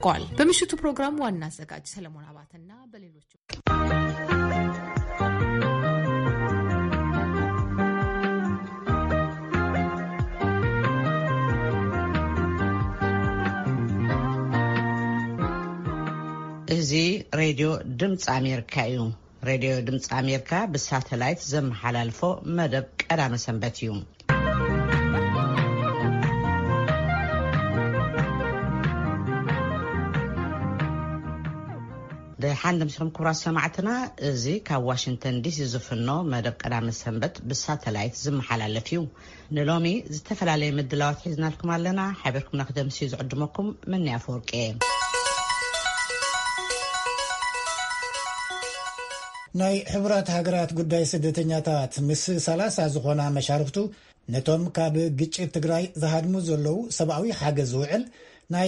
ቋል በምሽቱ ፕሮግራም ዋና አዘጋጅ ሰለሞን አባተና በሌሎች እዚ ሬዲዮ ድምጽ አሜሪካ እዩ። ሬዲዮ ድምጽ አሜሪካ በሳተላይት ዘመሓላልፎ መደብ ቀዳመ ሰንበት እዩ። دحين مسكم كبرى سمعتنا زي كواشنطن دي سي زفنو مدب قدام السنبت بالساتلايت زم حلال فيو نلومي زتفلالي مدلاوات حزنا لكم علينا حبركم نقدم سيز عدمكم من يافوركي ናይ ሕብራት ሃገራት ጉዳይ ስደተኛታት ምስ 30 ዝኾና መሻርክቱ ነቶም ካብ ግጭት ትግራይ ዝሃድሙ ዘለው ሰብአዊ ሓገዝ ዝውዕል ናይ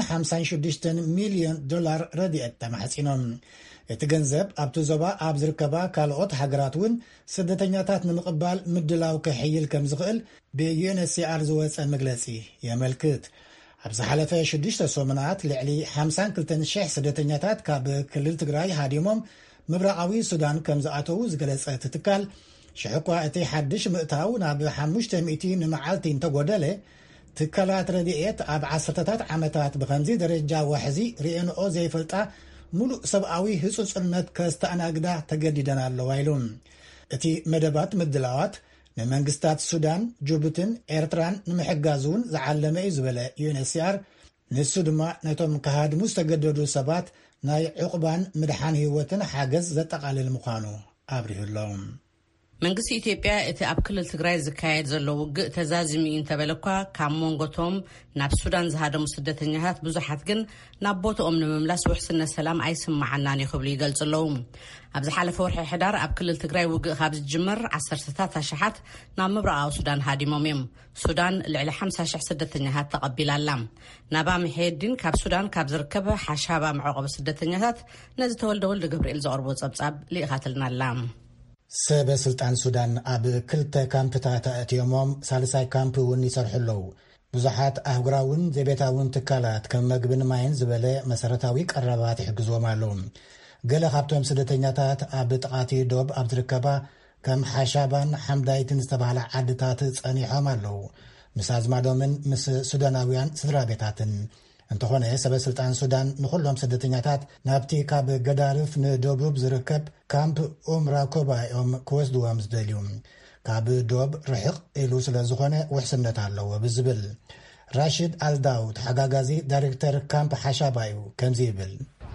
156 ሚሊዮን ዶላር ረድኤት ተማሕፂኖም እቲ ገንዘብ ኣብቲ ዞባ ኣብ ዝርከባ ካልኦት ሃገራት እውን ስደተኛታት ንምቕባል ምድላው ክሕይል ከም ዝኽእል ብዩኤንኤችሲአር ዝወፀ መግለፂ የመልክት። ኣብ ዝሓለፈ 6 ሰሙናት ልዕሊ 52,000 ስደተኛታት ካብ ክልል ትግራይ ሃዲሞም ምብራቃዊ ሱዳን ከም ዝኣተው ዝገለጸት ትካል ሽሕኳ እቲ ሓድሽ ምእታው ናብ 500 ንመዓልቲ እንተጎደለ ትካላት ረድኤት ኣብ 10ታት ዓመታት ብከምዚ ደረጃ ዋሕዚ ሪኤንኦ ዘይፈልጣ ሙሉእ ሰብአዊ ህጹጽነት ከስተኣናግዳ ተገዲደን ኣለዋ ኢሉ እቲ መደባት ምድላዋት ንመንግስታት ሱዳን፣ ጅቡቲን ኤርትራን ንምሕጋዙን ዝዓለመ እዩ ዝበለ ዩኤንኤችሲአር ንሱ ድማ ነቶም ከሃድሙ ዝተገደዱ ሰባት ናይ ዕቁባን ምድሓን ህይወትን ሓገዝ ዘጠቃልል ምዃኑ አብሪሁሎም። መንግስቲ ኢትዮጵያ እቲ ኣብ ክልል ትግራይ ዝካየድ ዘሎ ውግእ ተዛዝሚ እንተበለኳ ካብ ሞንጎቶም ናብ ሱዳን ዝሃደሙ ስደተኛታት ብዙሓት ግን ናብ ቦታኦም ንምምላስ ውሕስነት ሰላም ኣይስማዓናን ይኽብሉ ይገልጽለው። ኣብ ዝሓለፈ ወርሒ ሕዳር ኣብ ክልል ትግራይ ውግእ ካብ ዝጅመር 10ታት ኣሽሓት ናብ ምብራቃዊ ሱዳን ሃዲሞም እዮም። ሱዳን ልዕሊ 50,000 ስደተኛታት ተቐቢላላ። ናባ መሄድን ካብ ሱዳን ካብ ዝርከበ ሓሻባ መዕቆቢ ስደተኛታት ነዚ ተወልደ ወልደ ገብርኤል ዘቕርቦ ጸብጻብ ሊኢኻትልናላ። ሰበስልጣን ሱዳን ኣብ ክልተ ካምፕታት ኣእትዮሞም ሳልሳይ ካምፕ እውን ይሰርሕለው። ብዙሓት ኣህጉራውን ዘቤታውን ትካላት ከም መግብን ማይን ዝበለ መሰረታዊ ቀረባት ይሕግዝዎም ኣለዉ። ገለ ካብቶም ስደተኛታት ኣብ ጥቃቲ ዶብ ኣብ ዝርከባ ከም ሓሻባን ሓምዳይትን ዝተባህላ ዓድታት ጸኒሖም ኣለዉ። ምስ ኣዝማዶምን ምስ ሱዳናውያን ስድራ ቤታትን እንተኾነ ሰበስልጣን ሱዳን ንኩሎም ስደተኛታት ናብቲ ካብ ገዳርፍ ንደቡብ ዝርከብ ካምፕ ኡምራኮባ እዮም ክወስድዎም ዝደልዩ። ካብ ዶብ ርሕቕ ኢሉ ስለ ዝኾነ ውሕስነት ኣለዎ ብዝብል ራሽድ አልዳውድ ሓጋጋዚ ዳይሬክተር ካምፕ ሓሻባ እዩ ከምዚ ይብል።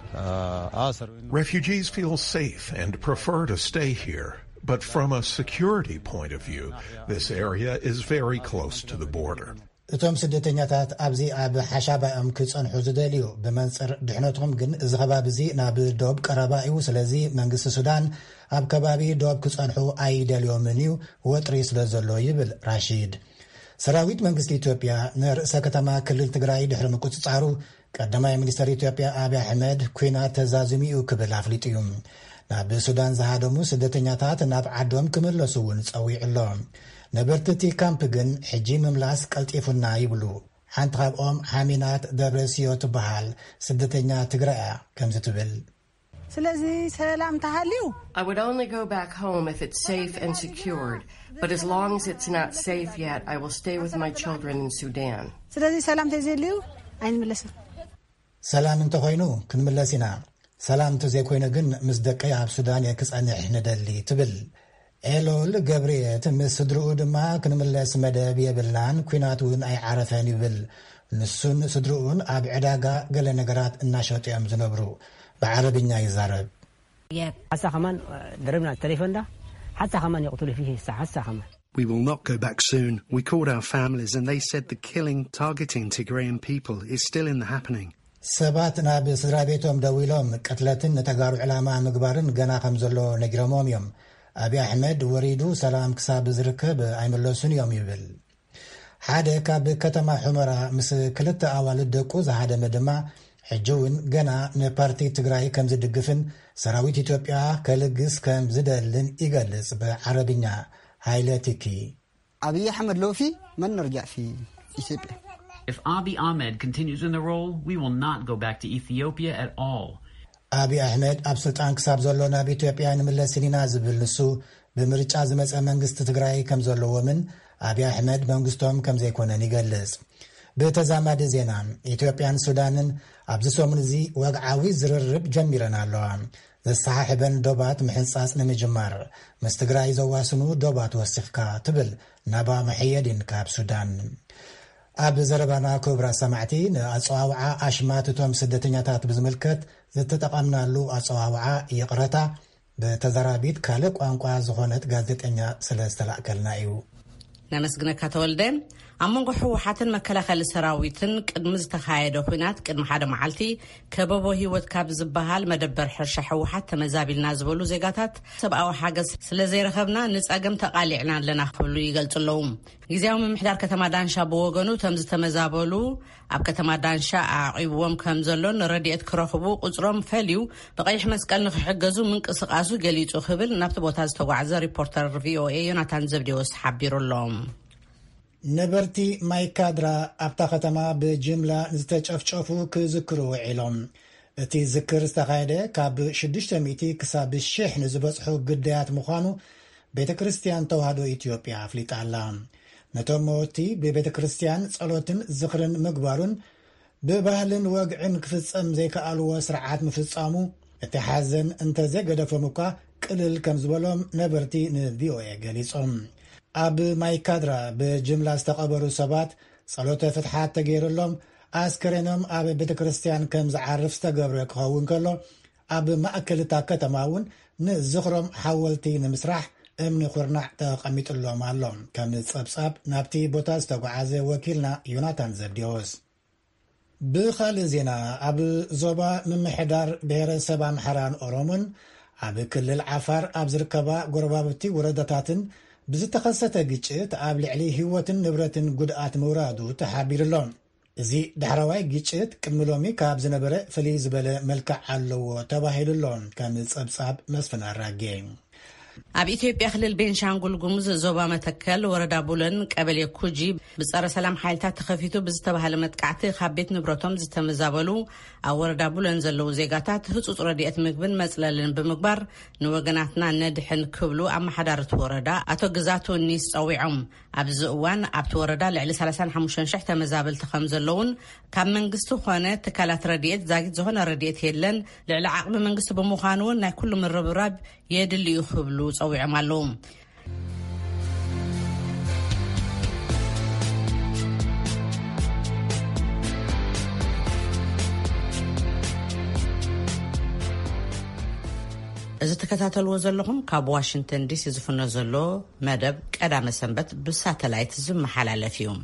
Refugees feel safe and prefer to stay here. But from a security point of view, this area is very close to the border. እቶም ስደተኛታት ኣብዚ ኣብ ሓሻባኦም ክጸንሑ ዝደልዩ ብመንጽር ድሕነቶም ግን እዚ ከባቢ እዚ ናብ ዶብ ቀረባ እዩ። ስለዚ መንግስቲ ሱዳን ኣብ ከባቢ ዶብ ክጸንሑ ኣይደልዮምን እዩ ወጥሪ ስለ ዘሎ ይብል ራሺድ። ሰራዊት መንግስቲ ኢትዮጵያ ንርእሰ ከተማ ክልል ትግራይ ድሕሪ ምቁፅጻሩ ቀዳማይ ሚኒስትር ኢትዮጵያ አብይ አሕመድ ኩናት ተዛዝሙ እዩ ክብል ኣፍሊጡ እዩ። ናብ ሱዳን ዝሃደሙ ስደተኛታት ናብ ዓዶም ክምለሱ እውን ጸዊዕሎም። ነበርቲ ካምፕ ግን ሕጂ ምምላስ ቀልጢፉና ይብሉ። ሓንቲ ካብኦም ሓሚናት ደብረስዮ ትበሃል ስደተኛ ትግራይ ከምዚ ትብል። ስለዚ ሰላም ተሃልዩ I would only go back home if it's safe and secured, but as long as it's not safe yet, I will stay with my children in Sudan. ስለዚ ሰላም ተዘልዩ ኣይንምለስን። ሰላም እንተኮይኑ ክንምለስ ኢና፣ ሰላም እንተዘይኮይኑ ግን ምስ ደቀይ ኣብ ሱዳን ክጸንሕ ንደሊ ትብል። ኤሎል ገብርኤት ምስ ስድርኡ ድማ ክንምለስ መደብ የብልናን ኩናት እውን ኣይዓረፈን ይብል። ንሱን ስድርኡን ኣብ ዕዳጋ ገለ ነገራት እናሸጡ እዮም ዝነብሩ። بعربኛ يزارب حتى كمان ضربنا التليفون ده حتى كمان يقتلوا فيه حتى كمان. We will not go back soon. We called our families and they said the killing targeting Tigrayan people is still in the happening. ሰባት ናብ ስድራ ቤቶም ደውሎም ቅትለትን ተጋሩ ዕላማ ምግባርን ገና ከም ዘሎ ነግረሞም እዮም። አብይ አሕመድ ወሪዱ ሰላም ክሳብ ዝርከብ ኣይመለሱን እዮም ይብል። ሓደ ካብ ከተማ ሑመራ ምስ ክልተ ኣዋልድ ደቁ ዝሃደመ ድማ ሕጂውን ገና ንፓርቲ ትግራይ ከም ዝድግፍን ሰራዊት ኢትዮጵያ ከልግስ ከም ዝደልን ይገልጽ بعربኛ ሃይለቲኪ አብይ አሕመድ ሎፊ መን ነርጃ ፊ ኢትዮጵያ If Abiy Ahmed continues in the role, we will not go back to Ethiopia at all. Abiy Ahmed ኣብ ስልጣን ክሳብ ዘሎ ናብ ኢትዮጵያ ንምለስን ኢና ዝብል ንሱ ብምርጫ ዝመፀ መንግስቲ ትግራይ ከም ዘለዎምን Abiy Ahmed መንግስቶም ከም ዘይኮነን ይገልጽ። በተዛማደ ዜና ኢትዮጵያን ሱዳንን ኣብዚ ሰሙን እዚ ወግዓዊ ዝርርብ ጀሚረን ኣለዋ። ዘሰሓሕበን ዶባት ምሕንጻጽ ንምጅማር ምስ ትግራይ ዘዋስኑ ዶባት ወሲኽካ ትብል ናባ መሕየድን ካብ ሱዳን። ኣብ ዘረባና ክብራ ሰማዕቲ ንኣፀዋውዓ ኣሽማትቶም ስደተኛታት ብዝምልከት ዝተጠቐምናሉ ኣፀዋውዓ ይቕረታ በተዘራቢት ካልእ ቋንቋ ዝኾነት ጋዜጠኛ ስለ ዝተላእከልና እዩ። ነመስግነካ ተወልደ ኣብ መንጎ ሕወሓትን መከላኸሊ ሰራዊትን ቅድሚ ዝተኻየደ ኩናት ቅድሚ ሓደ መዓልቲ ከበቦ ሂወት ካብ ዝበሃል መደበር ሕርሻ ሕወሓት ተመዛቢልና ዝበሉ ዜጋታት ሰብኣዊ ሓገዝ ስለ ዘይረኸብና ንፀገም ተቃሊዕና ኣለና ክብሉ ይገልጽለዉ። ጊዜያዊ ምምሕዳር ከተማ ዳንሻ ብወገኑ ተም ዝተመዛበሉ ኣብ ከተማ ዳንሻ ኣዒብዎም ከም ዘሎን ረድኤት ክረኽቡ ቁፅሮም ፈልዩ ብቀይሕ መስቀል ንክሕገዙ ምንቅስቃሱ ገሊጹ ክብል ናብቲ ቦታ ዝተጓዓዘ ሪፖርተር VOA ዮናታን ዘብዴዎስ ሓቢሩሎም። ነበርቲ ማይካድራ ኣብታ ከተማ ብጅምላ ዝተጨፍጨፉ ክዝክሩ ውዒሎም። እቲ ዝክር ዝተኻየደ ካብ 600 ክሳብ 1000 ንዝበጽሑ ግዳያት ምዃኑ ቤተ ክርስቲያን ተዋህዶ ኢትዮጵያ ኣፍሊጣ ኣላ። ነቶም ሞቲ ብቤተ ክርስቲያን ጸሎትን ዝኽርን ምግባሩን ብባህልን ወግዕን ክፍጸም ዘይከኣልዎ ስርዓት ምፍጻሙ እቲ ሓዘን እንተዘይገደፎም እኳ ቅልል ከም ዝበሎም ነበርቲ ንቪኦኤ ገሊጾም። ኣብ ማይካድራ ብጅምላ ዝተቐበሩ ሰባት ጸሎተ ፍትሓት ተገይሩሎም ኣስከሬኖም ኣብ ቤተ ክርስቲያን ከም ዝዓርፍ ዝተገብረ ክኸውን ከሎ ኣብ ማእከልታ ከተማ እውን ንዝኽሮም ሓወልቲ ንምስራሕ እምኒ ኩርናዕ ተቐሚጥሎም ኣሎ። ከም ጸብጻብ ናብቲ ቦታ ዝተጓዓዘ ወኪልና ዮናታን ዘብዴዎስ። ብኻልእ ዜና ኣብ ዞባ ምምሕዳር ብሔረሰብ ኣምሓራን ኦሮሞን ኣብ ክልል ዓፋር ኣብ ዝርከባ ጎረባብቲ ወረዳታትን ብዝተኸሰተ ግጭት ኣብ ልዕሊ ህይወትን ንብረትን ጉድኣት ምውራዱ ተሓቢሩሎም። እዚ ዳሕራዋይ ግጭት ቅድሚ ሎሚ ካብ ዝነበረ ፍልይ ዝበለ መልክዕ ኣለዎ ተባሂሉሎም ከም ጸብጻብ መስፍን ኣራጌ። ኣብ ኢትዮጵያ ክልል ቤንሻንጉል ጉሙዝ ዞባ መተከል ወረዳ ቡለን ቀበሌ ኩጂ ብጸረ ሰላም ሓይልታት ተኸፊቱ ብዝተባሃለ መጥቃዕቲ ካብ ቤት ንብረቶም ዝተመዛበሉ ኣብ ወረዳ ቡለን ዘለዉ ዜጋታት ህጹጽ ረድኤት ምግብን መጽለልን ብምግባር ንወገናትና ነድሕን ክብሉ ኣመሓዳርቲ ወረዳ ኣቶ ግዛቱ ኒስ ጸዊዖም። ኣብዚ እዋን ኣብቲ ወረዳ ልዕሊ 35,000 ተመዛበልቲ ከም ዘለውን ካብ መንግስቲ ኾነ ትካላት ረድኤት ዛጊት ዝኾነ ረድኤት የለን ልዕሊ ዓቕሚ መንግስቲ ብምዃኑ ናይ ኩሉ ምርብራብ የድሊ እዩ ክብሉ ጸዊዖም ኣለዉ። እዚ ተከታተልዎ ዘለኹም ካብ ዋሽንግተን ዲሲ ዝፍኖ ዘሎ መደብ ቀዳመ ሰንበት ብሳተላይት ዝመሓላለፍ እዩ።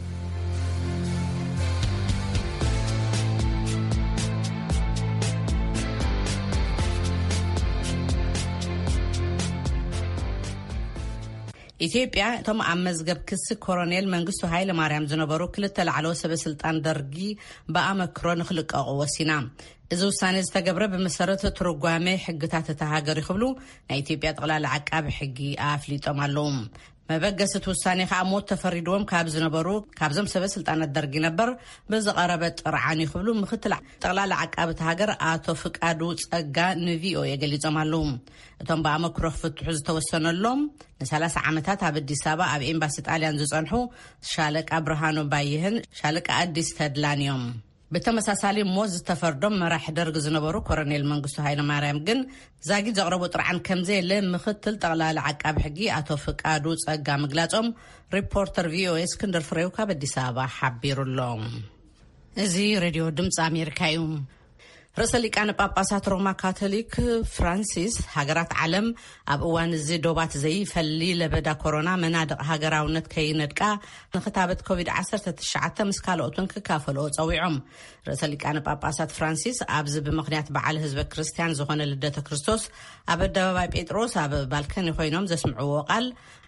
ኢትዮጵያ እቶም ኣብ መዝገብ ክሲ ኮሎኔል መንግስቱ ሃይለ ማርያም ዝነበሩ ክልተ ላዕለዎት ሰበስልጣን ደርጊ ብኣመክሮ ንኽልቀቑ ወሲና። እዚ ውሳነ ዝተገብረ ብመሰረት ትርጓሜ ሕግታት እታ ሃገር ይኽብሉ ናይ ኢትዮጵያ ጠቅላላ ዓቃቢ ሕጊ ኣፍሊጦም ኣለዉ። መበገስት ውሳኔ ከዓ ሞት ተፈሪድዎም ካብ ዝነበሩ ካብዞም ሰበስልጣናት ደርጊ ነበር ብዝቐረበ ጥርዓን ይኽብሉ ምክትል ጠቅላላ ዓቃቢ እታ ሃገር ኣቶ ፍቃዱ ጸጋ ንቪኦኤ ገሊጾም ኣለዉ። እቶም ብኣመክሮ ክፍትሑ ዝተወሰነሎም ን30 ዓመታት ኣብ አዲስ አበባ ኣብ ኤምባሲ ጣልያን ዝጸንሑ ሻለቃ ብርሃኑ ባይህን ሻለቃ አዲስ ተድላን እዮም። ብተመሳሳሊ ሞት ዝተፈርዶም መራሒ ደርጊ ዝነበሩ ኮሎኔል መንግስቱ ሃይለ ማርያም ግን ዛጊድ ዘቕረቡ ጥርዓን ከምዘየለ ምክትል ጠቅላላ ዓቃቢ ሕጊ ኣቶ ፍቃዱ ጸጋ ምግላጾም ሪፖርተር ቪኦኤ እስክንድር ፍሬው ካብ አዲስ አበባ ሓቢሩሎም። እዚ ሬድዮ ድምፂ ኣሜሪካ እዩ። ርእሰ ሊቃነ ጳጳሳት ሮማ ካቶሊክ ፍራንሲስ ሃገራት ዓለም ኣብ እዋን እዚ ዶባት ዘይፈሊ ለበዳ ኮሮና መናድቕ ሃገራውነት ከይነድቃ ንኽታበት ኮቪድ-19 ምስ ካልኦትን ክካፈልኦ ጸዊዖም። ርእሰ ሊቃነ ጳጳሳት ፍራንሲስ ኣብዚ ብምኽንያት በዓል ህዝበ ክርስቲያን ዝኾነ ልደተ ክርስቶስ ኣብ ኣደባባይ ጴጥሮስ ኣብ ባልከኒ ኮይኖም ዘስምዕዎ ቃል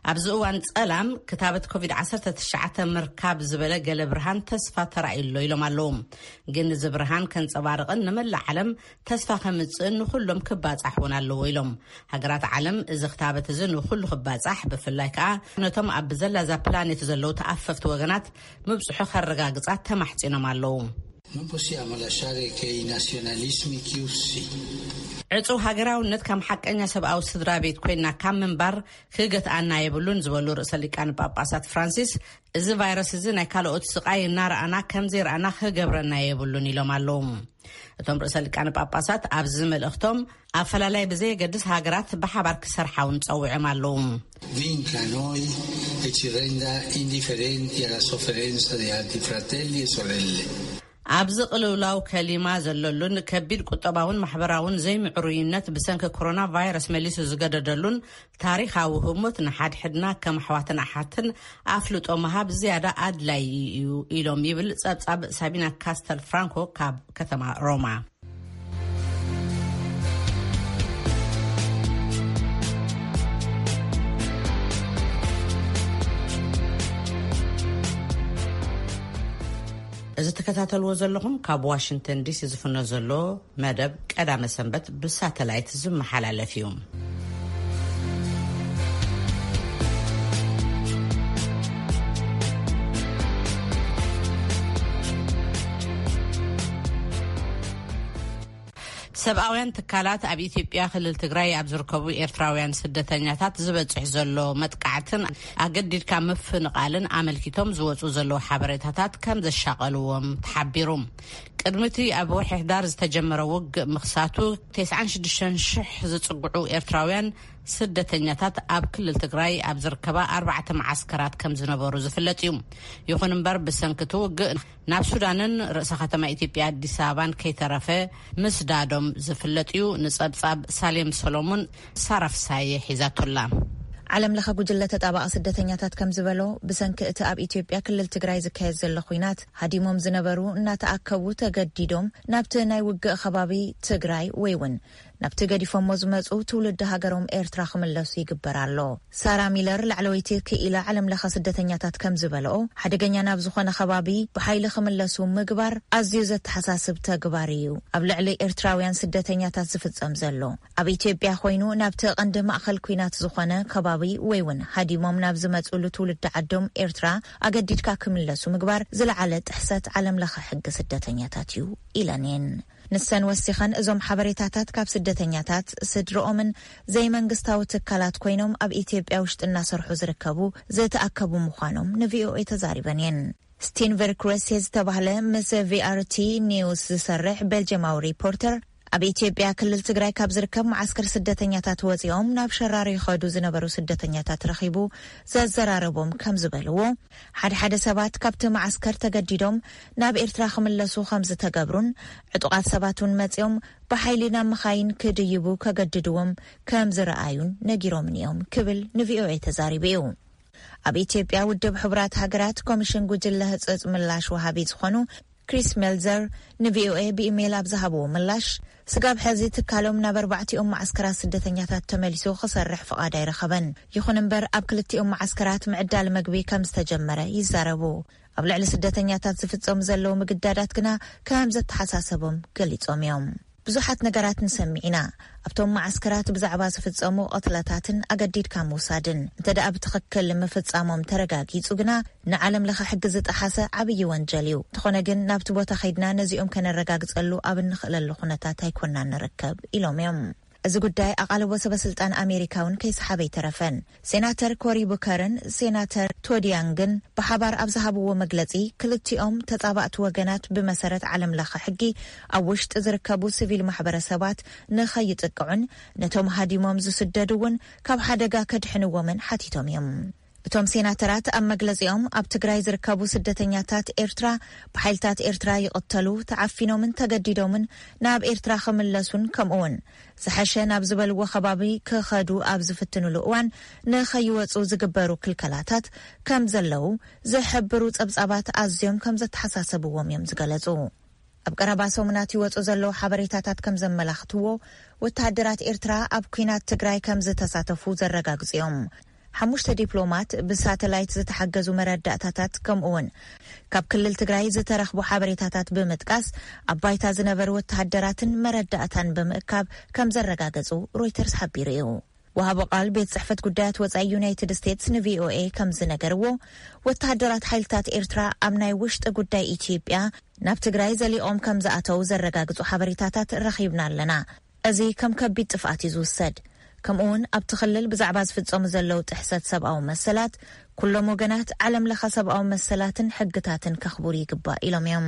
ኣብዝእዋን ጸላም ክታበት ኮቪድ-19 ምርካብ ዝበለ ገለ ብርሃን ተስፋ ተራእዩሎ ኢሎም ኣለዉ ግን እዚ ብርሃን ከንጸባርቕን ንመላእ ዓለም ተስፋ ከምጽእን ንኹሎም ክባጻሕ እውን ኣለዎ ኢሎም ሃገራት ዓለም እዚ ክታበት እዚ ንኹሉ ክባጻሕ ብፍላይ ከዓ ነቶም ኣብ ዘላዛ ፕላኔት ዘለዉ ተኣፈፍቲ ወገናት ምብጽሑ ከረጋግጻት ተማሕጺኖም ኣለዉ Non possiamo lasciare che i nazionalismi chiusi ዕጹው ሃገራውነት ከም ሓቀኛ ሰብኣዊ ስድራ ቤት ኮይና ካብ ምንባር ክገትኣና የብሉን ዝበሉ ርእሰ ሊቃነ ጳጳሳት ፍራንሲስ እዚ ቫይረስ እዚ ናይ ካልኦት ስቃይ እናረኣና ከም ዘይረኣና ክገብረና የብሉን ኢሎም ኣለዉ እቶም ርእሰ ሊቃነ ጳጳሳት ኣብዚ መልእኽቶም ኣፈላላይ ብዘየገድስ ሃገራት ብሓባር ክሰርሓውን ፀዊዖም ኣለዉ vinca noi e ci renda indifferenti alla sofferenza di altri fratelli e sorelle ኣብዚ ቅልውላው ከሊማ ዘለሉን ከቢድ ቁጠባውን ማሕበራውን ዘይምዕሩይነት ብሰንኪ ኮሮና ቫይረስ መሊሱ ዝገደደሉን ታሪኻዊ ህሞት ንሓድሕድና ከም ኣሕዋትን ኣሓትን ኣፍልጦ መሃብ ዝያዳ ኣድላይ እዩ ኢሎም ይብል ጸብጻብ ሳቢና ካስተል ፍራንኮ ካብ ከተማ ሮማ እዚ ተከታተልዎ ዘለኹም ካብ ዋሽንግተን ዲሲ ዝፍኖ ዘሎ መደብ ቀዳመ ሰንበት ብሳተላይት ዝመሓላለፍ እዩ ሰብኣውያን ትካላት ኣብ ኢትዮጵያ ክልል ትግራይ ኣብ ዝርከቡ ኤርትራውያን ስደተኛታት ዝበጽሕ ዘሎ መጥቃዕትን ኣገዲድካ ምፍንቃልን ኣመልኪቶም ዝወጹ ዘለዉ ሓበሬታታት ከም ዘሻቀልዎም ተሓቢሩ ቅድሚቲ ኣብ ወርሒ ሕዳር ዝተጀመረ ውግእ ምኽሳቱ 96,000 ዝጽጉዑ ኤርትራውያን ስደተኛታት ኣብ ክልል ትግራይ ኣብ ዝርከባ 4 ማዓስከራት ከም ዝነበሩ ዝፍለጥ እዩ ይኹን እምበር ብሰንኪቱ ውግእ ናብ ሱዳንን ርእሰ ከተማ ኢትዮጵያ አዲስ አበባን ከይተረፈ ምስዳዶም ዝፍለጥ እዩ ንጸብጻብ ሳሌም ሰሎሞን ሳራፍሳይ ሒዛቶላ ዓለም ለኸ ጉጅለ ተጣባቂ ስደተኛታት ከም ዝበሎ ብሰንኪ እቲ ኣብ ኢትዮጵያ ክልል ትግራይ ዝካየድ ዘሎ ኩናት ሃዲሞም ዝነበሩ እናተኣከቡ ተገዲዶም ናብቲ ናይ ውግእ ከባቢ ትግራይ ወይ እውን ናብቲ ገዲፎሞ ዝመጹ ትውልድ ሃገሮም ኤርትራ ክምለሱ ይግበር ኣሎ ሳራ ሚለር ላዕለወይቲ ክኢላ ዓለም ለኸ ስደተኛታት ከም ዝበልኦ ሓደገኛ ናብ ዝኾነ ከባቢ ብሓይሊ ክምለሱ ምግባር ኣዝዩ ዘተሓሳስብ ተግባር እዩ ኣብ ልዕሊ ኤርትራውያን ስደተኛታት ዝፍጸም ዘሎ ኣብ ኢትዮጵያ ኮይኑ ናብቲ ቀንዲ ማእኸል ኩናት ዝኾነ ከባቢ ወይ እውን ሃዲሞም ናብ ዝመጹሉ ትውልድ ዓዶም ኤርትራ ኣገዲድካ ክምለሱ ምግባር ዝለዓለ ጥሕሰት ዓለም ለኸ ሕጊ ስደተኛታት እዩ ኢለኔን ንሰን ወሲኸን እዞም ሓበሬታታት ካብ ስደተኛታት ስድሮኦምን ዘይመንግስታዊ ትካላት ኮይኖም ኣብ ኢትዮጵያ ውሽጢ እናሰርሑ ዝርከቡ ዝተኣከቡ ምዃኖም ንቪኦኤ ተዛሪበን እየን ስቲንቨር ክሬስ ዝተባህለ ምስ ቪአርቲ ኒውስ ዝሰርሕ ቤልጅማዊ ሪፖርተር ኣብ ኢትዮጵያ ክልል ትግራይ ካብ ዝርከብ ማዓስከር ስደተኛታት ወፂኦም ናብ ሸራሪ ይኸዱ ዝነበሩ ስደተኛታት ረኺቡ ዘዘራረቦም ከም ዝበልዎ ሓደ ሰባት ካብቲ ማዓስከር ተገዲዶም ናብ ኤርትራ ክምለሱ ከም ዝተገብሩን ዕጡቃት ሰባቱን መፂኦም ብሓይሊ ናብ መኻይን ክድይቡ ከገድድዎም ከም ዝረኣዩን ነጊሮም እዮም ክብል ንቪኦኤ ተዛሪቡ እዩ ኣብ ኢትዮጵያ ውድብ ሕብራት ሃገራት ኮሚሽን ጉጅለ ህጽጽ ምላሽ ወሃቢ ዝኾኑ ክሪስ ሜልዘር ንቪኦኤ ብኢሜይል ኣብ ዝሃብዎ ምላሽ ስጋብ ሕዚ ትካሎም ናብ 4 ማዓስከራት ስደተኛታት ተመሊሱ ክሰርሕ ፍቓድ ኣይረኸበን ይኹን እምበር ኣብ ክልቲኦም ማዓስከራት ምዕዳል መግቢ ከም ዝተጀመረ ይዛረቡ ኣብ ልዕሊ ስደተኛታት ዝፍጸሙ ዘለዉ ምግዳዳት ግና ከም ዘተሓሳሰቦም ገሊጾም እዮም ብዙሓት ነገራት ንሰሚዕና ኣብቶም ማዓስከራት ብዛዕባ ዝፍጸሙ ቅትለታትን ኣገዲድካ ምውሳድን እንተደኣ ብትኽክል ምፍጻሞም ተረጋጊጹ ግና ንዓለም ለኸ ሕጊ ዝጠሓሰ ዓብዪ ወንጀል እዩ እንተኾነ ግን ናብቲ ቦታ ኸይድና ነዚኦም ከነረጋግጸሉ ኣብ እንኽእለሉ ኩነታት ኣይኮንና ንርከብ ኢሎም እዮም እዚ ጉዳይ ኣቓልቦ ሰበስልጣን ኣሜሪካውን ከይሰሓበ ይተረፈን ሴናተር ኮሪ ቡከርን ሴናተር ቶዲያንግን ብሓባር ኣብ ዝሃብዎ መግለጺ ክልቲኦም ተጻባእቲ ወገናት ብመሰረት ዓለም ለኸ ሕጊ ኣብ ውሽጢ ዝርከቡ ሲቪል ማሕበረሰባት ንኸይጥቅዑን ነቶም ሃዲሞም ዝስደዱ እውን ካብ ሓደጋ ከድሕንዎምን ሓቲቶም እዮም እቶም ሴናተራት ኣብ መግለጺኦም ኣብ ትግራይ ዝርከቡ ስደተኛታት ኤርትራ ብሓይልታት ኤርትራ ይቕተሉ ተዓፊኖምን ተገዲዶምን ናብ ኤርትራ ክምለሱን ከምኡውን ዝሓሸ ናብ ዝበልዎ ከባቢ ክኸዱ ኣብ ዝፍትንሉ እዋን ንኸይወፁ ዝግበሩ ክልከላታት ከም ዘለዉ ዝሕብሩ ጸብጻባት ኣዝዮም ከም ዘተሓሳሰብዎም እዮም ዝገለጹ ኣብ ቀረባ ሰሙናት ይወፁ ዘለዉ ሓበሬታታት ከም ዘመላኽትዎ ወተሃደራት ኤርትራ ኣብ ኩናት ትግራይ ከም ዝተሳተፉ ዘረጋግጽዮም 5 ዲፕሎማት ብሳተላይት ዝተሓገዙ መረዳእታታት ከምኡውን ካብ ክልል ትግራይ ዝተረኽቡ ሓበሬታታት ብምጥቃስ ኣባይታ ዝነበሩ ወተሃደራትን መረዳእታን ብምእካብ ከም ዘረጋገጹ ሮይተርስ ሓቢሩ እዩ። ወሃቦ ቃል ቤት ጽሕፈት ጉዳያት ወጻኢ ዩናይትድ ስቴትስ ንቪኦኤ ከም ዝነገርዎ ወተሃደራት ሓይልታት ኤርትራ ኣብ ናይ ውሽጢ ጉዳይ ኢትዮጵያ ናብ ትግራይ ዘሊኦም ከም ዝኣተው ዘረጋግጹ ሓበሬታታት ረኺብና ኣለና። እዚ ከም ከቢድ ጥፍኣት እዩ ዝውሰድ። ከምኡውን ኣብቲ ክልል ብዛዕባ ዝፍጸሙ ዘለው ጥሕሰት ሰብኣዊ መሰላት ኩሎም ወገናት ዓለም ለኸ ሰብኣዊ መሰላትን ሕግታትን ከኽቡር ይግባእ ኢሎም እዮም።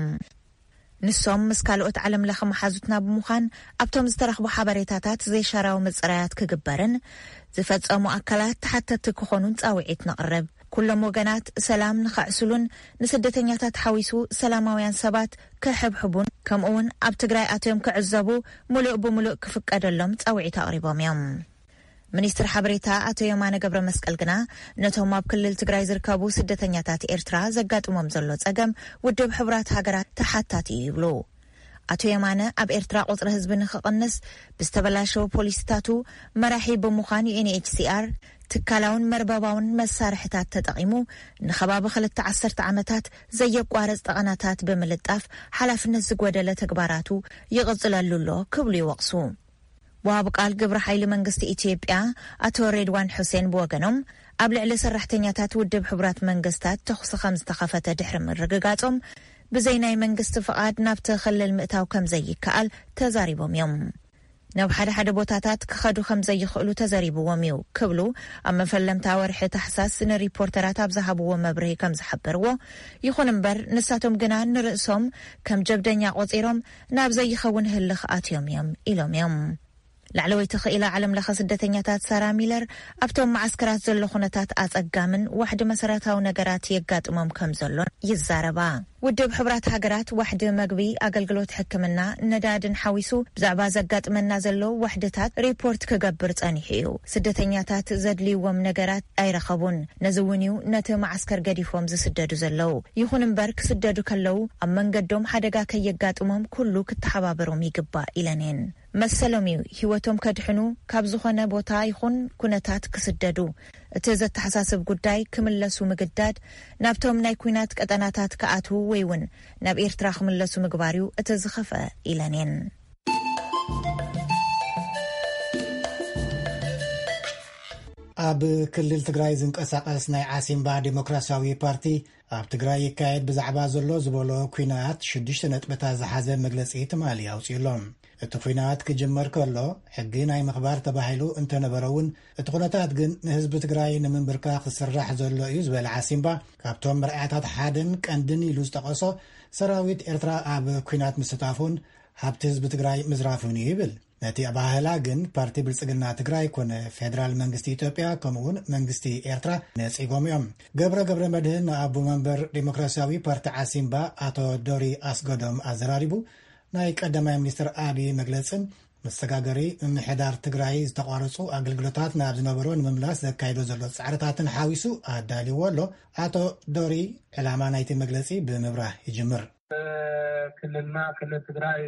ንሶም ምስ ካልኦት ዓለም ለኸ መሓዙትና ብምዃን ኣብቶም ዝተረኽቡ ሓበሬታታት ዘይሻራዊ ምጽራያት ክግበርን ዝፈጸሙ ኣካላት ተሓተቲ ክኾኑን ጻውዒት ነቕርብ። ኩሎም ወገናት ሰላም ንኸዕስሉን ንስደተኛታት ሓዊሱ ሰላማውያን ሰባት ክሕብሕቡን ከምኡውን ኣብ ትግራይ ኣትዮም ክዕዘቡ ሙሉእ ብምሉእ ክፍቀደሎም ጻውዒት ኣቕሪቦም እዮም። ሚኒስትር ሓበሬታ ኣቶ የማነ ገብረ መስቀል ግና ነቶም ኣብ ክልል ትግራይ ዝርከቡ ስደተኛታት ኤርትራ ዘጋጥሞም ዘሎ ጸገም ውድብ ሕብራት ሃገራት ተሓታቲ እዩ ይብሉ። ኣቶ የማነ ኣብ ኤርትራ ቁጥሪ ህዝቢ ንኽቕንስ ብዝተበላሸው ፖሊሲታቱ መራሒ ብምዃን UNHCR ትካላውን መርበባውን መሳርሕታት ተጠቒሙ ንኸባቢ 2 ዓመታት ዘየቋረጽ ጠቐናታት ብምልጣፍ ሓላፍነት ዝጎደለ ተግባራቱ ይቕጽለሉ ኣሎ ክብሉ ይወቕሱ። ወሃብ ቃል ግብረ ኃይሊ መንግስቲ ኢትዮጵያ ኣቶ ሬድዋን ሁሴን ብወገኖም ኣብ ልዕሊ ሰራሕተኛታት ውድብ ሕብራት መንግስታት ተኹስ ከም ዝተኸፈተ ድሕሪ ምርግጋጾም ብዘይ ናይ መንግስቲ ፍቓድ ናብቲ ክልል ምእታው ከም ዘይከኣል ተዛሪቦም እዮም። ናብ ሓደ ቦታታት ክኸዱ ከም ዘይኽእሉ ተዘሪብዎም እዩ ክብሉ ኣብ መፈለምታ ወርሒ ታሕሳስ ንሪፖርተራት ኣብ ዝሃብዎ መብርሂ ከም ዝሓበርዎ ይኹን እምበር ንሳቶም ግና ንርእሶም ከም ጀብደኛ ቆፂሮም ናብ ዘይኸውን ህልኽ ኣትዮም እዮም ኢሎም እዮም። ላዕለወይቲ ክኢላ ዓለም ለኸ ስደተኛታት ሳራ ሚለር ኣብቶም ማዓስከራት ዘሎ ኩነታት ኣጸጋምን ዋሕዲ መሰረታዊ ነገራት የጋጥሞም ከም ዘሎን ይዛረባ። ውድብ ሕብራት ሃገራት ዋሕዲ መግቢ ኣገልግሎት ሕክምና ነዳድን ሓዊሱ ብዛዕባ ዘጋጥመና ዘሎ ዋሕድታት ሪፖርት ክገብር ጸኒሑ እዩ። ስደተኛታት ዘድልይዎም ነገራት ኣይረኸቡን። ነዚ እውን እዩ ነቲ ማዓስከር ገዲፎም ዝስደዱ ዘለው። ይኹን እምበር ክስደዱ ከለው ኣብ መንገዶም ሓደጋ ከየጋጥሞም ኩሉ ክትሓባበሮም ይግባእ ኢለንን መሰሎም እዩ ህይወቶም ከድሕኑ ካብ ዝኾነ ቦታ ይኹን ኩነታት ክስደዱ እቲ ዘተሓሳስብ ጉዳይ ክምለሱ ምግዳድ ናብቶም ናይ ኩናት ቀጠናታት ከኣቱ ወይ እውን ናብ ኤርትራ ክምለሱ ምግባር እዩ እቲ ዝኸፍአ ኢለንን። ኣብ ክልል ትግራይ ዝንቀሳቐስ ናይ ዓሲምባ ዲሞክራሲያዊ ፓርቲ ኣብ ትግራይ ይካየድ ብዛዕባ ዘሎ ዝበሎ ኩናት 6 ነጥብታት ዝሓዘ መግለጺ ትማሊ ኣውፂሎም። እቲ ኩናት ክጅመር ከሎ ሕጊ ናይ ምኽባር ተባሂሉ እንተነበረውን እቲ ኩነታት ግን ንህዝቢ ትግራይ ንምንብርካ ክስራሕ ዘሎ እዩ ዝበለ ዓሲምባ ካብቶም መርኣያታት ሓደን ቀንድን ኢሉ ዝጠቐሶ ሰራዊት ኤርትራ ኣብ ኩናት ምስታፉን ሃብቲ ህዝቢ ትግራይ ምዝራፉን ይብል። ነቲ ኣባህላ ግን ፓርቲ ብልጽግና ትግራይ ኮነ ፌደራል መንግስቲ ኢትዮጵያ ከምኡውን መንግስቲ ኤርትራ ነጺጎም እዮም። ገብረ መድህን ኣቦ መንበር ዲሞክራሲያዊ ፓርቲ ዓሲምባ ኣቶ ዶሪ ኣስገዶም ኣዘራሪቡ ናይ ቀዳማይ ሚኒስትር አብይ መግለጽን መስተጋገሪ ምሕዳር ትግራይ ዝተቋረጹ አገልግሎታት ናብ ዝነበሮ ንምምላስ ዘካይዶ ዘሎ ጻዕርታትን ሓዊሱ ኣዳልይዎ ኣሎ። ኣቶ ዶሪ ዕላማ ናይቲ መግለጺ ብምብራህ ይጅምር። ክልልና ክልል ትግራይ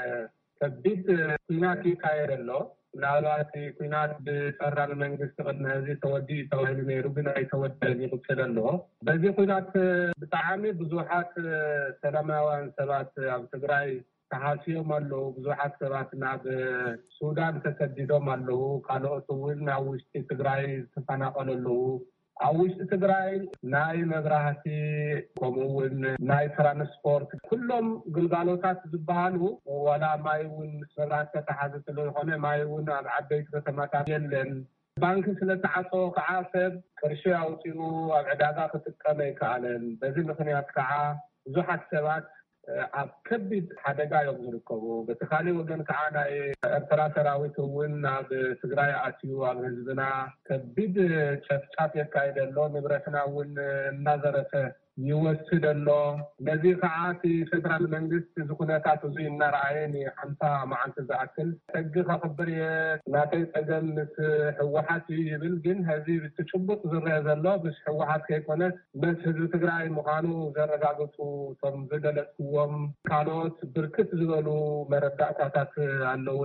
ከቢድ ኩናት ይካየድ ኣሎ። ምናልባት ኩናት ብፌደራል መንግስቲ ቅድሚ ህዚ ተወዲኡ ተባሂሉ ነይሩ ግን ኣይተወደአን ይቕፅል ኣሎ። በዚ ኩናት ብጣዕሚ ብዙሓት ሰላማውያን ሰባት ኣብ ትግራይ ተሓሲዮም ኣለዉ። ብዙሓት ሰባት ናብ ሱዳን ተሰዲዶም ኣለዉ። ካልኦት እውን ኣብ ውሽጢ ትግራይ ተፈናቀሉ ኣለዉ። ኣብ ውሽጢ ትግራይ ናይ መብራህቲ ከምኡውን ናይ ትራንስፖርት ኩሎም ግልጋሎታት ዝበሃሉ ዋላ ማይ እውን ምስ መብራህቲ ተተሓዘ ስለዝኾነ ማይ እውን ኣብ ዓበይቲ ከተማታት የለን። ባንኪ ስለተዓፀወ ከዓ ሰብ ቅርሺ ኣውፂኡ ኣብ ዕዳጋ ክጥቀም ኣይከኣለን። በዚ ምክንያት ከዓ ብዙሓት ሰባት ኣብ ከቢድ ሓደጋ እዮም ዝርከቡ። በቲ ካሊእ ወገን ከዓ ናይ ኤርትራ ሰራዊት እውን ናብ ትግራይ ኣትዩ ኣብ ህዝብና ከቢድ ጨፍጫፍ የካይድ ኣሎ። ንብረትና እውን እናዘረፈ ይወስድ ኣሎ። ነዚ ከዓ እቲ ፌደራል መንግስቲ ዝኩነታት እዚ እናረኣየ ን50 መዓልቲ ዝኣክል ሕጊ ከኽብር ናተይ ፀገም ምስ ሕወሓት ይብል ግን ህዚ ብትጭቡጥ ዝረአ ዘሎ ምስ ሕወሓት ከይኮነስ ምስ ህዝቢ ትግራይ ምዃኑ ዘረጋግፁ ቶም ዝገለጽዎም ካልኦት ብርክት ዝበሉ መረዳእታታት ኣለውና።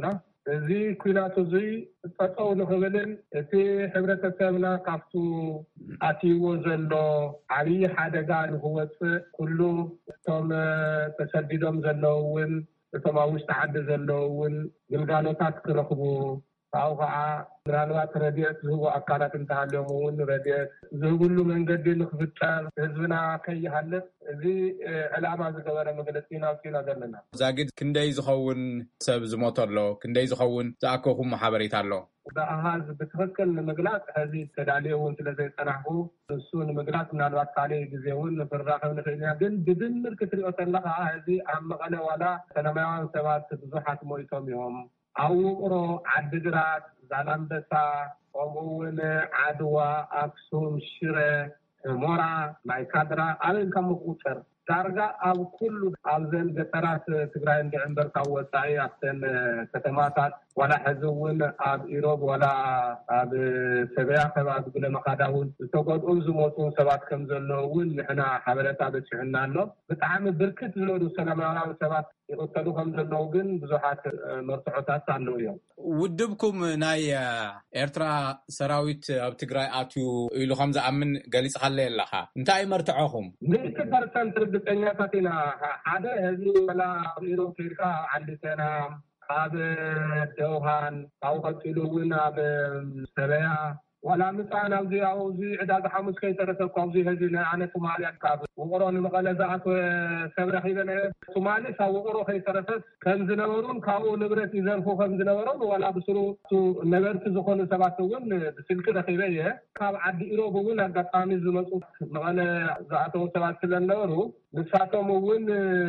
እዚ ኩናቱ እዚ ተጠው ንኽብልን እቲ ሕብረተሰብና ካብቱ ኣትይዎ ዘሎ ዓብይ ሓደጋ ንኽወፅእ ኩሉ እቶም ተሰዲዶም ዘለውን እቶም ኣብ ውሽጢ ዓዲ ዘለውን ግልጋሎታት ክረኽቡ ካብኡ ከዓ ምናልባት ረድኤት ዝህቡ ኣካላት እንተሃልዮም እውን ረድኤት ዝህብሉ መንገዲ ንኽፍጠር ህዝብና ከይሃልፍ እዚ ዕላማ ዝገበረ መግለፂ ናውፂና ዘለና። ዛጊድ ክንደይ ዝኸውን ሰብ ዝሞተሎ ክንደይ ዝኸውን ዝኣከኹም ሓበሬታ ኣሎ? ብኣሃዝ ብትክክል ንምግላፅ ሕዚ ተዳልየ እውን ስለዘይፀናሕኩ ንሱ ንምግላፅ ምናልባት ካልእ ግዜ እውን ንክንራኸብ ንኽእል ኢና። ግን ብድምር ክትሪኦ ከለካ ሕዚ ኣብ መቐለ ዋላ ሰላማውያን ሰባት ብዙሓት ሞይቶም እዮም። ኣብ ውቕሮ፣ ዓዲግራት፣ ዛላምበሳ ከምኡ እውን ዓድዋ፣ ኣክሱም፣ ሽረ፣ ሑመራ፣ ማይካድራ ኣበይን ካብ ምቁፅር ዳርጋ ኣብ ኩሉ ኣብዘን ገጠራት ትግራይ እንድዕምበር ካብ ወፃኢ ኣብተን ከተማታት ዋላ ሕዚ እውን ኣብ ኢሮብ ዋላ ኣብ ሰበያ ከባቢ ብለመኻዳ እውን ዝተጎድኡ ዝሞቱን ሰባት ከም ዘለዎ እውን ንሕና ሓበሬታ በፂሑና ኣሎ። ብጣዕሚ ብርክት ዝበሉ ሰላማውያን ሰባት ይቆተሉ ከም ዘለዉ ግን ብዙሓት መርትዖታት ኣለው እዮም። ውድብኩም ናይ ኤርትራ ሰራዊት ኣብ ትግራይ ኣትዩ ኢሉ ከም ዝኣምን ገሊፅካለ ኣለካ እንታይ መርትዖኹም? 100% ርግፀኛታት ኢና። ሓደ ህዚ ወላ ኣብ ኢሮብ ከይድካ ዓዲሰና ኣብ ደውሃን ካብኡ ቀፂሉ እውን ኣብ ሰበያ ዋላ ምፃን ኣብዚ ዕዳጋ ሓሙስ ከይተረከብኩ ኣብዚ ህዚ ኣነ ሶማልያ ካብ ውቅሮ ንመቐለ ዝኣተወ ሰብ ረኺበ ሶማሌ ካብ ውቅሮ ከይተረከብ ከም ዝነበሩን ካብኡ ንብረት ይዘርፉ ከም ዝነበሩን ዋላ ብስሩ ነበርቲ ዝኾኑ ሰባት እውን ብስልኪ ረኺበ እየ። ካብ ዓዲ ኢሮብ እውን ኣጋጣሚ ዝመፁ መቐለ ዝኣተዉ ሰባት ስለነበሩ ንሳቶም እውን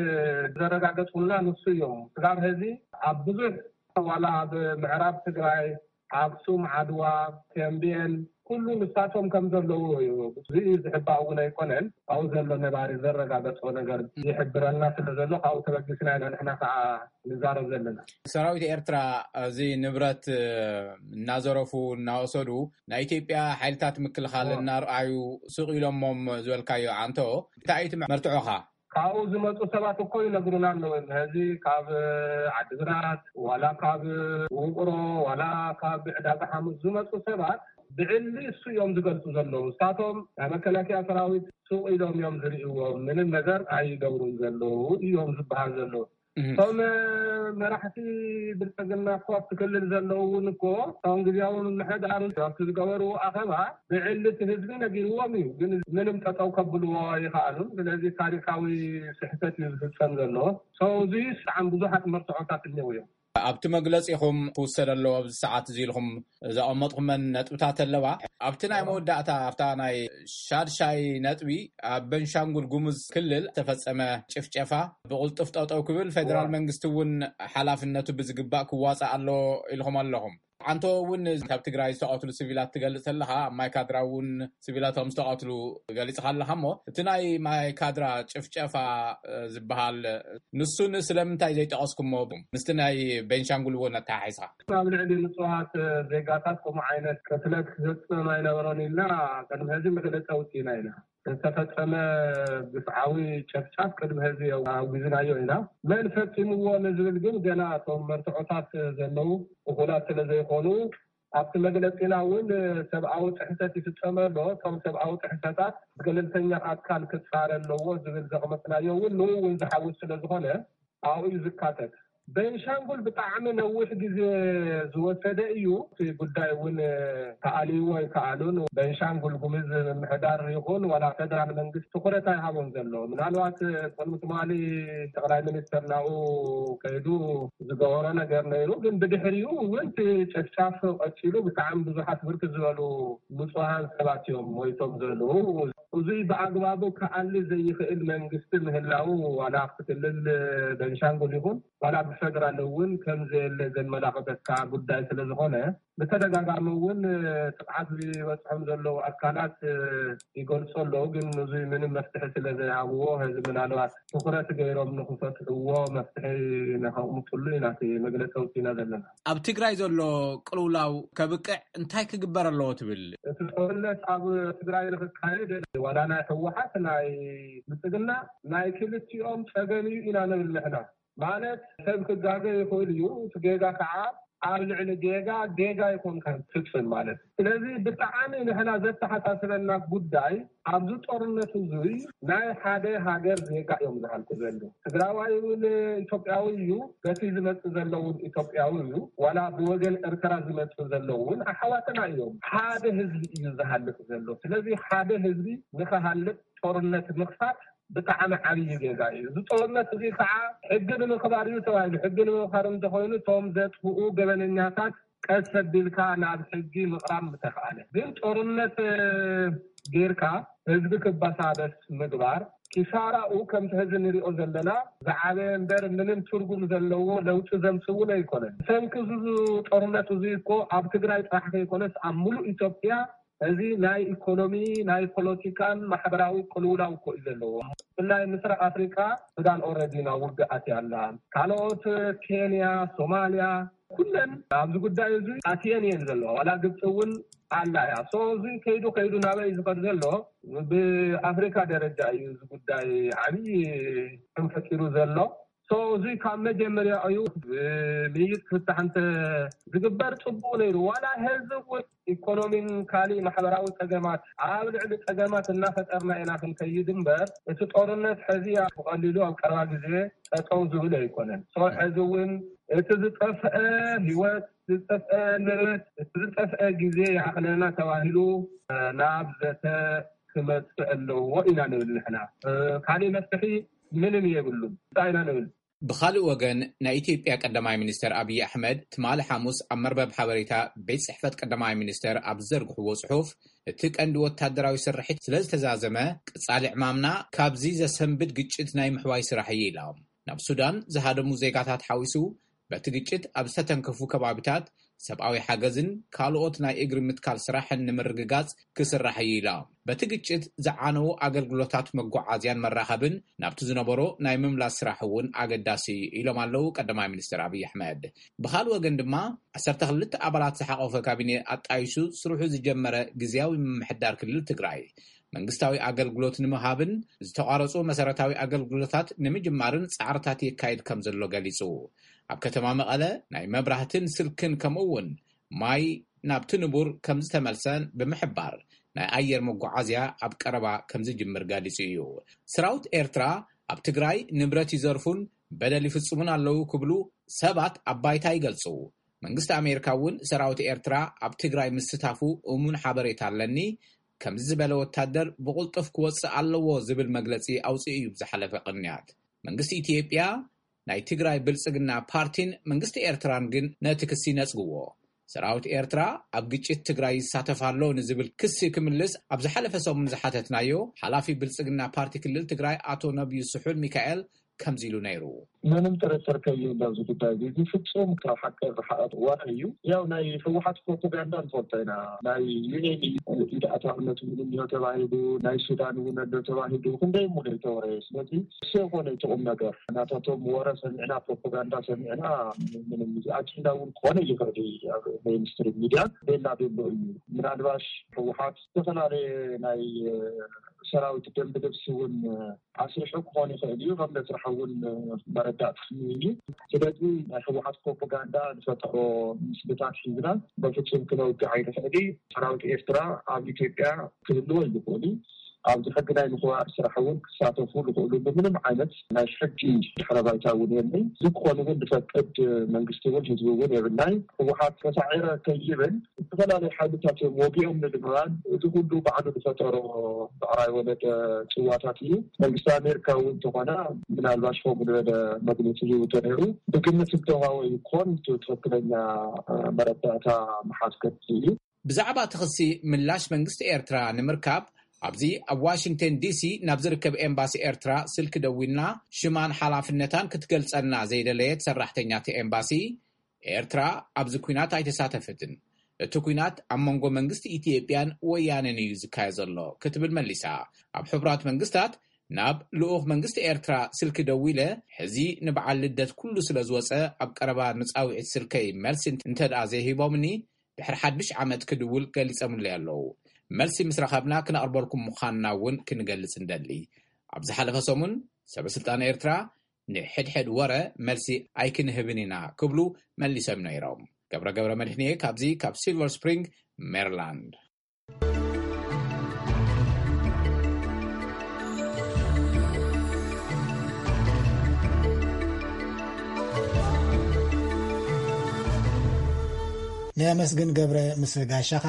ዘረጋገፅኩልና ንሱ እዮም። ስጋብ ህዚ ኣብ ብዙሕ ዋላ ኣብ ምዕራብ ትግራይ ኣክሱም፣ ዓድዋ፣ ተምቤን ኩሉ ንሳቶም ከም ዘለዉ እዩ። እዚ ዝሕባእ እውን ኣይኮነን። ኣብኡ ዘሎ ነባሪ ዘረጋገፆ ነገር ይሕብረልና ስለ ዘሎ ካብኡ ተበጊስና ኢና ንሕና ከዓ ንዛረብ ዘለና። ሰራዊት ኤርትራ እዚ ንብረት እናዘረፉ እናወሰዱ ናይ ኢትዮጵያ ሓይልታት ምክልኻል እናርኣዩ ሱቕ ኢሎሞም ዝበልካዮ አንቶ እንታይ መርትዖኻ? ካብኡ ዝመፁ ሰባት እኮ ይነግሩና ኣለዉ። ሕዚ ካብ ዓዲግራት ዋላ ካብ ውቅሮ ዋላ ካብ ዕዳጋ ሓሙስ ዝመፁ ሰባት ብዕሊ እሱ እዮም ዝገልፁ ዘለዉ። ንሳቶም ናይ መከላከያ ሰራዊት ሱቕ ኢሎም እዮም ዝርእዎም ምንም ነገር ኣይገብሩን ዘለዉ እዮም ዝበሃል ዘለዉ። እቶም መራሕቲ ብልፅግና እኮ ኣብቲ ክልል ዘለውን እኮ እቶም ግዜያዊ ምምሕዳር ኣብቲ ዝገበሩ ኣኸባ ብዕልቲ ህዝቢ ነጊርዎም እዩ። ግን ምንም ጠጠው ከብልዎ ይኽኣሉን። ስለዚ ታሪካዊ ስሕተት እዩ ዝፍፀም ዘሎ። እዚ ሰዓም ብዙሓት መርትዖታት እኒአው እዮም። ኣብቲ መግለፂኹም ክውሰድ ኣለዎ ኣብዚ ሰዓት እዚ ኢልኩም ዘቐመጥኩመን ነጥብታት ኣለዋ። ኣብቲ ናይ መወዳእታ ኣብታ ናይ ሻድሻይ ነጥቢ ኣብ ቤንሻንጉል ጉሙዝ ክልል ተፈፀመ ጭፍጨፋ ብቁልጡፍ ጠጠው ክብል ፌደራል መንግስቲ እውን ሓላፍነቱ ብዝግባእ ክዋፃእ ኣሎ ኢልኩም ኣለኹም። አንቶ እውን ካብ ትግራይ ዝተቐትሉ ሲቪላት ትገልጽ ኣለኻ። ኣብ ማይካድራ እውን ሲቪላት ከም ዝተቐትሉ ገሊጽካ ኣለኻ እሞ እቲ ናይ ማይካድራ ጭፍጨፋ ዝበሃል ንሱን ስለምንታይ ዘይጠቐስኩሞ ምስቲ ናይ ቤንሻንጉል እውን ኣተሓሒዝካ? ኣብ ልዕሊ ንጹሃት ዜጋታት ከምኡ ዓይነት ቅትለት ክፍፅም ኣይነበሮን ኢልና ቅድሚ ሕዚ መግለፂ ኣውፂእና ኢና። ዝተፈፀመ ግፍዓዊ ጨፍጫፍ ቅድሚ ሕዚ ኣውጊዝናዮ ኢና። መን ፈፂምዎ ንዝብል ግን ገና እቶም መርትዖታት ዘለዉ እኹላት ስለዘይኮኑ ኣብቲ መግለፂና እውን ሰብኣዊ ጥሕሰት ይፍፀመሎ እቶም ሰብኣዊ ጥሕሰታት ገለልተኛ ኣካል ክፃረ ኣለዎ ዝብል ዘቕመጥናዮ እውን ንኡ እውን ዝሓውስ ስለዝኾነ ኣብኡ እዩ ዝካተት። ቤንሻንጉል ብጣዕሚ ነዊሕ ግዜ ዝወሰደ እዩ። እቲ ጉዳይ እውን ተኣልይዎ ይከኣሉን ቤንሻንጉል ጉሙዝ ምሕዳር ይኹን ዋላ ፌደራል መንግስቲ ትኩረት ኣይሃቦም ዘሎ። ምናልባት ቅድሚ ትማሊ ጠቅላይ ሚኒስተር ናብኡ ከይዱ ዝገበሮ ነገር ነይሩ። ግን ብድሕሪኡ እውን ጨፍጫፍ ቀፂሉ ብጣዕሚ ብዙሓት ብርክት ዝበሉ ንጹሃን ሰባት እዮም ሞይቶም ዘለዉ። እዚ ብኣግባቡ ከኣሊ ዘይኽእል መንግስቲ ምህላው ዋላ ኣብቲ ክልል ቤንሻንጉል ይኹን ዋላ ብፌደራል እውን ከምዘየለ ዘመላኽተካ ጉዳይ ስለዝኾነ ብተደጋጋሚ እውን ጥቅዓት ዝበፅሖም ዘለዉ ኣካላት ይገልጹ ኣለዉ። ግን እዚ ምንም መፍትሒ ስለዘይሃብዎ ሕዚ ምናልባት ትኩረት ገይሮም ንክፈትሕዎ መፍትሒ ንኸቕምጡሉ ኢናቲ መግለፂ ኣውፂእና ዘለና። ኣብ ትግራይ ዘሎ ቅልውላው ከብቅዕ እንታይ ክግበር ኣለዎ ትብል? እቲ ጦርነት ኣብ ትግራይ ንክካየድ ዋላ ናይ ህወሓት ናይ ብልፅግና ናይ ክልቲኦም ፀገም እዩ ኢና ንብል ንሕና። ማለት ሰብ ክጋገ ይኽእል እዩ። እቲ ጌጋ ከዓ ኣብ ልዕሊ ጌጋ ይኮን ክትፍን ማለት ስለዚህ ብጣዕሚ ንሕና ዘተሓሳስበና ጉዳይ ኣብዚ ጦርነት እዙይ ናይ ሓደ ሃገር ዜጋ እዮም ዝሃልኩ ዘሎ ትግራዋይ እውን ኢትዮጵያዊ እዩ ገቲ ዝመጽእ ዘለውን ኢትዮጵያዊ እዩ ዋላ ብወገን ኤርትራ ዝመጽእ ዘለውን ኣሕዋትና እዮም ሓደ ህዝቢ እዩ ዝሃልቅ ዘሎ ስለዚህ ሓደ ህዝቢ ንኸሃልቅ ጦርነት ምኽፋት ብጣዕሚ ዓብይ ጌጋ እዩ እዚ ጦርነት እዚ ከዓ ሕጊ ንምኽባር እዩ ተባሂሉ ሕጊ ንምኽባር እንተኾይኑ ቶም ዘጥፍኡ ገበነኛታት ቀስ ሰቢልካ ናብ ሕጊ ምቕራብ ምተኻእለ ግን ጦርነት ጌርካ ህዝቢ ክበሳበስ ምግባር ኪሳራኡ ከምቲ ህዝቢ ንሪኦ ዘለና ዝዓበየ እምበር ምንም ትርጉም ዘለዎ ለውጢ ዘምፅውን ኣይኮነን ሰንኪ ጦርነት እዚ እኮ ኣብ ትግራይ ጥራሕ ከይኮነስ ኣብ ሙሉእ ኢትዮጵያ እዚ ናይ ኢኮኖሚ ናይ ፖለቲካን ማሕበራዊ ቅልውላው እኮ እዩ ዘለዎ ብፍላይ ምስራቅ ኣፍሪካ ሱዳን ኦልሬዲ ናብ ውግኣት ያላ ካልኦት ኬንያ ሶማልያ ኩለን ኣብዚ ጉዳይ እዚ ኣትየን እየን ዘለዎ ዋላ ግብፂ እውን ኣላ እያ እዚ ከይዱ ናበይ ዝኸድ ዘሎ ብኣፍሪካ ደረጃ እዩ እዚ ጉዳይ ዓብይ ተንፈጢሩ ዘሎ እዚ ካብ መጀመርያ እዩ ብሚኒት ክፍታሕ እንተ ዝግበር ፅቡቅ ነይሩ ዋላ ህዝብ ኢኮኖሚን ካሊእ ማሕበራዊ ፀገማት ኣብ ልዕሊ ፀገማት እናፈጠርና ኢና ክንከይድ እምበር እቲ ጦርነት ሕዚ ብቐሊሉ ኣብ ቀረባ ግዜ ጠጠው ዝብል ኣይኮነን ሕዚ እውን እቲ ዝጠፍአ ህይወት ዝጠፍአ ንብረት እቲ ዝጠፍአ ግዜ ይዓቕለና ተባሂሉ ናብ ዘተ ክመፅእ ኣለዎ ኢና ንብል ንሕና ካሊእ መፍትሒ ምንም የብሉን እንታይ ኢና ንብል ብኻልእ ወገን ናይ ኢትዮጵያ ቀዳማይ ሚኒስተር አብይ አሕመድ ትማሊ ሐሙስ ኣብ መርበብ ሓበሬታ ቤት ጽሕፈት ቀዳማይ ሚኒስተር ኣብ ዘርግሕዎ ጽሑፍ እቲ ቀንዲ ወታደራዊ ስርሒት ስለ ዝተዛዘመ ቅጻሊ ዕማምና ካብዚ ዘሰንብድ ግጭት ናይ ምሕዋይ ስራሕ እዩ ኢሎም ናብ ሱዳን ዝሃደሙ ዜጋታት ሓዊሱ በቲ ግጭት ኣብ ዝተተንከፉ ከባቢታት ሰብኣዊ ሓገዝን ካልኦት ናይ እግሪ ምትካል ስራሕን ንምርግጋጽ ክስራሕ እዩ ኢሎም በቲ ግጭት ዝዓነዉ ኣገልግሎታት መጓዓዝያን መራኸብን ናብቲ ዝነበሮ ናይ ምምላስ ስራሕ እውን ኣገዳሲ ኢሎም ኣለዉ ቀዳማይ ሚኒስትር አብይ አሕመድ ብኻልእ ወገን ድማ 12 ኣባላት ዝሓቆፈ ካቢነ ኣጣይሹ ስርሑ ዝጀመረ ግዝያዊ ምምሕዳር ክልል ትግራይ መንግስታዊ ኣገልግሎት ንምሃብን ዝተቋረጹ መሰረታዊ ኣገልግሎታት ንምጅማርን ጻዕርታት የካይድ ከም ዘሎ ገሊጹ ኣብ ከተማ መቐለ ናይ መብራህትን ስልክን ከምኡውን ማይ ናብቲ ንቡር ከም ዝተመልሰን ብምሕባር ናይ ኣየር መጓዓዝያ ኣብ ቀረባ ከም ዝጅምር ገሊጹ እዩ ሰራዊት ኤርትራ ኣብ ትግራይ ንብረት ይዘርፉን በደል ይፍጽሙን ኣለዉ ክብሉ ሰባት ኣብ ባይታ ይገልጹ መንግስቲ ኣሜሪካ እውን ሰራዊት ኤርትራ ኣብ ትግራይ ምስታፉ እሙን ሓበሬታ ኣለኒ ከም ዝበለ ወታደር ብቁልጥፍ ክወፅእ ኣለዎ ዝብል መግለጺ ኣውፅኡ እዩ ብዝሓለፈ ቅንያት መንግስቲ ኢትዮጵያ ናይ ትግራይ ብልጽግና ፓርቲን መንግስቲ ኤርትራን ግን ነቲ ክሲ ነጽግዎ ሰራዊት ኤርትራ ኣብ ግጭት ትግራይ ይሳተፋሎ ንዝብል ክሲ ክምልስ ኣብ ዝሓለፈ ሰሙን ዝሓተትናዮ ሓላፊ ብልጽግና ፓርቲ ክልል ትግራይ አቶ ነብዩ ስሑል ሚካኤል ከምዚ ኢሉ ነይሩ ምንም ጥርጥር ከየለው እዚ ጉዳይ እዚ ፍጹም ካብ ሓቂ ዝሓቀ ወር እዩ ያው ናይ ህወሓት ፕሮፓጋንዳ ንፈልጦና ናይ ዩኤን ኢዳኣታውነት ምንም ተባሂሉ ናይ ሱዳን እውን ተባሂሉ ክንደይ ሙሉ ተወረ ስለዚ ሰኮነ ጥቁም ነገር ናታቶም ወረ ሰሚዕና ፕሮፓጋንዳ ሰሚዕና ምንም ኣጭንዳ እውን ኮነ ይፈርዲ ኣብ ሚኒስትሪ ሚድያ ቤላ ቤሎ እዩ ምናልባሽ ህወሓት ዝተፈላለዩ ናይ ሰራዊት ደንብ ልብስ እውን ኣስሪሑ ክኾን ይኽእል እዩ ከም ዝስርሐውን መረዳት እዩ ስለዚ ናይ ህወሓት ፕሮፓጋንዳ ዝፈጠሮ ምስልታት ሒዝና በፍጹም ክነውግዕ ኣይንኽእል ሰራዊት ኤርትራ ኣብ ኢትዮጵያ ክህልዎ ይኽእሉ ኣብዚ ሕጊ ናይ ምኽባር ስራሕ እውን ክሳተፉ ዝኽእሉ ብምንም ዓይነት ናይ ሕጊ ድሕረ ባይታ እውን የለይ ዝክኾኑ እውን ዝፈቅድ መንግስቲ እውን ህዝቢ እውን የብልናይ ህወሓት ተሳዒረ ከይብል ዝተፈላለዩ ሓይልታት ወጊኦም ንምባል እዚ ኩሉ ባዕሉ ዝፈጠሮ ብዕራይ ወለደ ፅዋታት እዩ መንግስቲ ኣሜሪካ እውን ተኾነ ምናልባሽ ከምኡ ዝበለ መግለፂ ሂቡ ተነይሩ ብግምት ዝተዋወ ይኮን ትክክለኛ መረዳእታ መሓዝከት እዩ ብዛዕባ ትኽሲ ምላሽ መንግስቲ ኤርትራ ንምርካብ ኣብዚ ኣብ ዋሽንግተን ዲሲ ናብ ዝርከብ ኤምባሲ ኤርትራ ስልክ ደዊልና ሽማን ሓላፍነታን ክትገልጸና ዘይደለየት ሰራሕተኛት ኤምባሲ ኤርትራ ኣብዚ ኩናት ኣይተሳተፈትን እቲ ኩናት ኣብ መንጎ መንግስቲ ኢትዮጵያን ወያነን እዩ ዝካየድ ዘሎ ክትብል መሊሳ ኣብ ሕቡራት መንግስታት ናብ ልኡኽ መንግስቲ ኤርትራ ስልክ ደዊለ ሕዚ ንበዓል ልደት ኩሉ ስለ ዝወፀ ኣብ ቀረባ ንፃውዒት ስልከይ መልሲ እንተደኣ ዘይሂቦምኒ ድሕሪ 1 ዓመት ክድውል ገሊፆምሉ ኣለዉ መልሲ ምስ ረኸብና ክነቕርበልኩም ምዃንና እውን ክንገልጽ እንደሊ ኣብ ዝሓለፈ ሰሙን ሰበስልጣን ኤርትራ ንሕድሕድ ወረ መልሲ ኣይክንህብን ኢና ክብሉ መሊሶም ነይሮም ገብረ መድህንየ ካብዚ ካብ ሲልቨር ስፕሪንግ ሜሪላንድ نመስግን ገብረ ምስ ጋሻኻ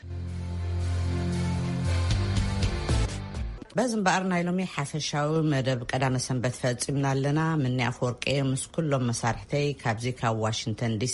በዝምባር ናይ ሎሚ ሓፈሻዊ መደብ ቀዳመ ሰንበት ፈጽምና ኣለና ምንያ ፈርቄ ምስ ኩሎም መሳርሕተይ ካብዚ ካብ ዋሽንግተን ዲሲ